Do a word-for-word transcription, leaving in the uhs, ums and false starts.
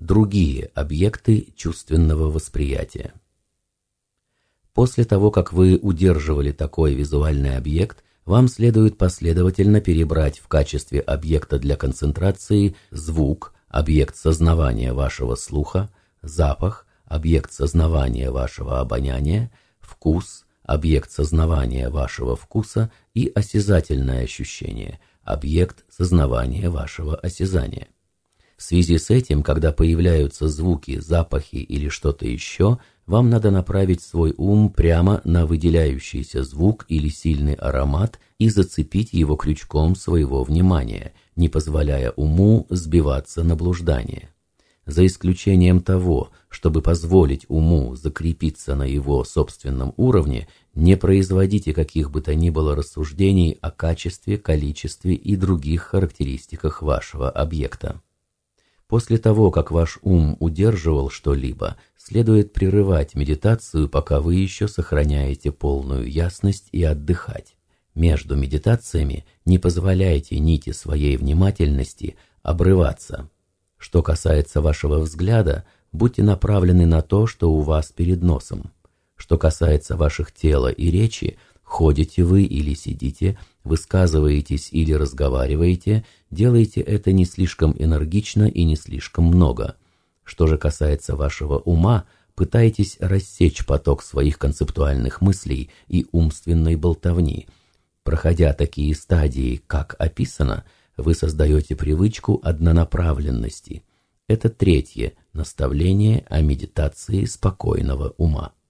другие объекты чувственного восприятия. После того, как вы удерживали такой визуальный объект, вам следует последовательно перебрать в качестве объекта для концентрации звук, объект сознавания вашего слуха, запах, объект сознавания вашего обоняния, вкус, объект сознавания вашего вкуса и осязательное ощущение, объект сознавания вашего осязания. В связи с этим, когда появляются звуки, запахи или что-то еще, вам надо направить свой ум прямо на выделяющийся звук или сильный аромат и зацепить его крючком своего внимания, не позволяя уму сбиваться на блуждание. За исключением того, чтобы позволить уму закрепиться на его собственном уровне, не производите каких бы то ни было рассуждений о качестве, количестве и других характеристиках вашего объекта. После того, как ваш ум удерживал что-либо, следует прерывать медитацию, пока вы еще сохраняете полную ясность, и отдыхать. Между медитациями не позволяйте нити своей внимательности обрываться. Что касается вашего взгляда, будьте направлены на то, что у вас перед носом. Что касается ваших тела и речи, ходите вы или сидите, высказываетесь или разговариваете, делайте это не слишком энергично и не слишком много. Что же касается вашего ума, пытайтесь рассечь поток своих концептуальных мыслей и умственной болтовни. Проходя такие стадии, как описано, вы создаете привычку однонаправленности. Это третье наставление о медитации спокойного ума.